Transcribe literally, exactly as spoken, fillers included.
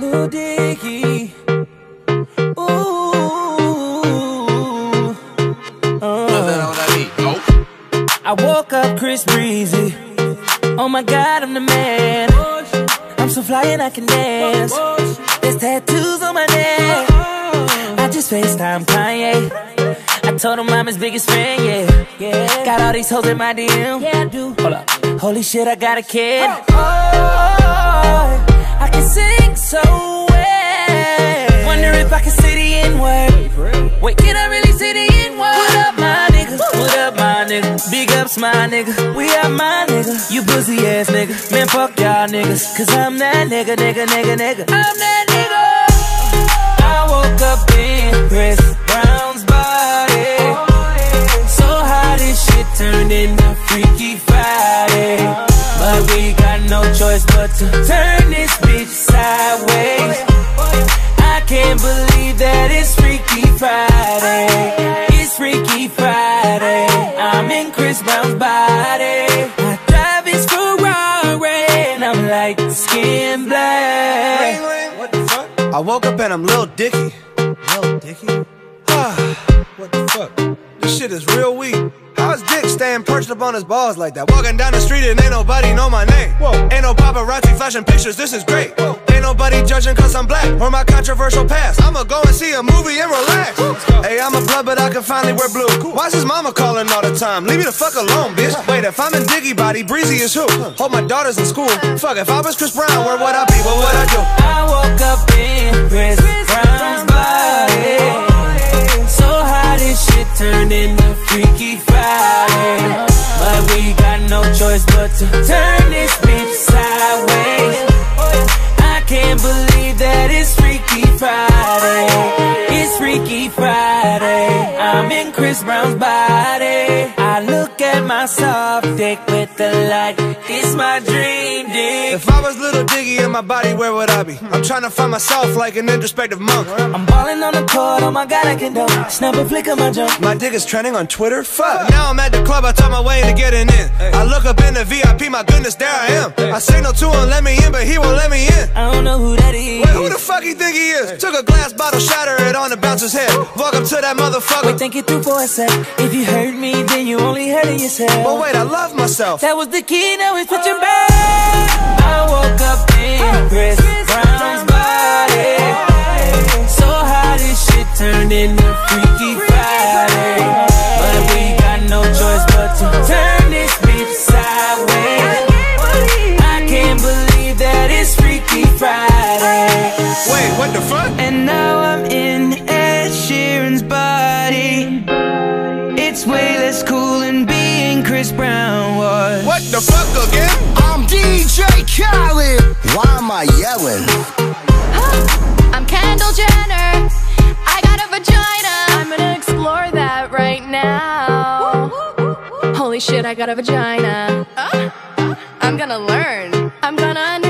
Lil Dicky. Ooh. Uh. I woke up Chris Breezy. Oh my God, I'm the man. I'm so fly and I can dance. There's tattoos on my neck. I just FaceTime Kanye. I told him I'm his biggest fan, yeah, yeah. Got all these hoes in my D M. Yeah, I do. Hold up. Holy shit, I got a kid. Oh, I can sing so well. Wonder if I can say the N-word. Wait, can I really say the N-word? What up, my nigga? What up, my nigga? Big ups, my nigga. We are my nigga. You pussy ass nigga. Man, fuck y'all niggas. Cause I'm that nigga, nigga, nigga, nigga. I'm that nigga. I woke up in Chris Brown's body. So how this shit turned into Freaky Friday. But we got no choice but to turn this bitch sideways. I can't believe that it's Freaky Friday. It's Freaky Friday. I'm in Chris Brown's body. I drive his Ferrari and I'm like skin black. What the fuck? I woke up and I'm Lil Dicky. Lil Dicky? What the fuck? This shit is real weak. How's Dick staying perched up on his balls like that? Walking down the street and ain't nobody know my name. Whoa. Ain't no paparazzi flashing pictures, this is great. Whoa. Ain't nobody judging cause I'm black or my controversial past. I'ma go and see a movie and relax. Hey, I'm a blood but I can finally wear blue. Cool. Why's his mama calling all the time? Leave me the fuck alone, bitch. Wait, if I'm in Diggy body, Breezy is who? Hold my daughters in school. Fuck, if I was Chris Brown, where would I be? What would I do? I woke up in Chris Brown's body. So how this shit turned into Freaky Friday. But we got no choice but to turn this bitch sideways. I can't believe that it's Freaky Friday. It's Freaky Friday. I'm in Chris Brown's body. I look at my soft dick with the light. It's my dream dick. If I was Little Diggy in my body, where would I be? I'm trying to find myself like an introspective monk. I'm balling on the court, oh my God, I can do. Snap a flick of my jump. My dick is trending on Twitter, fuck. Now I'm at the club, I talk my way into getting in. I look up in the V I P, my goodness, there I am. I signal to him, let me in, but he won't let me in. I don't know who that is. Wait, who the fuck you think he is? Took a glass bottle, shatter it on the bouncer's head. Walk up to that motherfucker. Wait, think it through for a sec. If you hurt me, then you only hurting yourself. But wait, I love myself. That was the key, now it's switching back. I woke up in Chris Brown's body. So how this shit turned into Freaky Friday. But we got no choice but to turn this bitch sideways. I can't believe that it's Freaky Friday. Wait, what the fuck? And now I'm in Ed Sheeran's body. It's way less cool than being Chris Brown was. What the fuck again? I'm D J Khaled. Why am I yelling? Huh? I'm Kendall Jenner. I got a vagina. I'm gonna explore that right now. Holy shit, I got a vagina. Uh, I'm gonna learn. I'm gonna